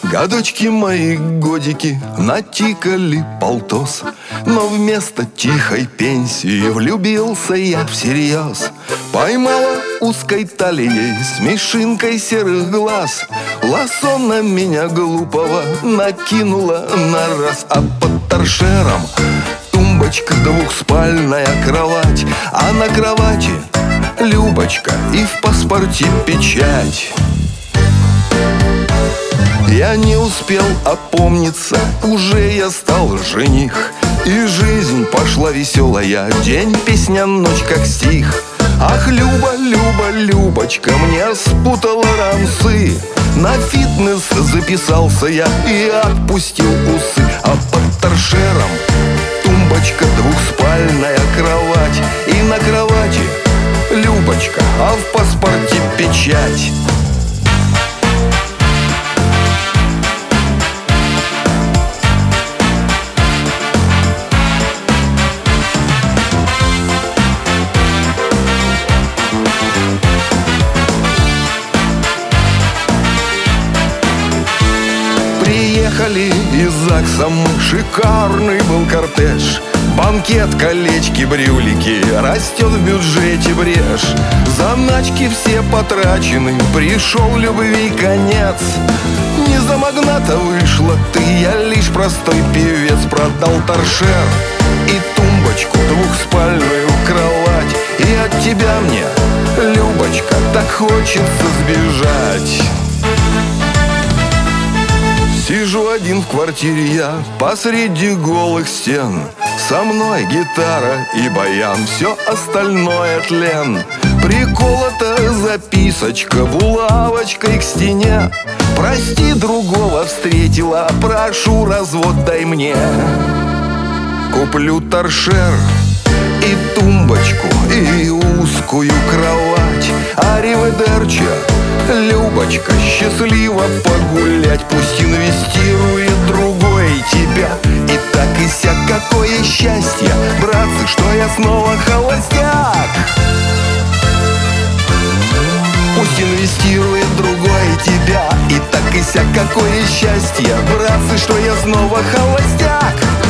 Годочки мои, годики, натикали полтос, но вместо тихой пенсии влюбился я всерьез. Поймала узкой талией смешинкой серых глаз, лассо на меня глупого накинула на раз. А под торшером тумбочка, двухспальная кровать, а на кровати Любочка и в паспорте печать. Я не успел опомниться, уже я стал жених, и жизнь пошла веселая, день, песня, ночь, как стих. Ах, Люба, Люба, Любочка, мне спутала рамсы, на фитнес записался я и отпустил усы. А под торшером тумбочка, двухспальная кровать, и на кровати Любочка, а в паспорте печать. Приехали из ЗАГСа мы, шикарный был кортеж. Банкет, колечки, брюлики, растет в бюджете брешь. Заначки все потрачены, пришел любви конец. Не за магната вышла ты, я лишь простой певец. Продал торшер и тумбочку, двухспальную кровать, и от тебя мне, Любочка, так хочется сбежать. Сижу один в квартире я посреди голых стен, со мной гитара и баян, все остальное тлен. Приколота записочка булавочкой к стене: прости, другого встретила, прошу, развод дай мне. Куплю торшер и тумбочку, и узкую кровать, ариведерчи, Любочка, счастливо погулять. Пусть инвестирует другой тебя, и так и сяк, какое счастье, братцы, что я снова холостяк. Пусть инвестирует другой тебя, и так и сяк, какое счастье, братцы, что я снова холостяк.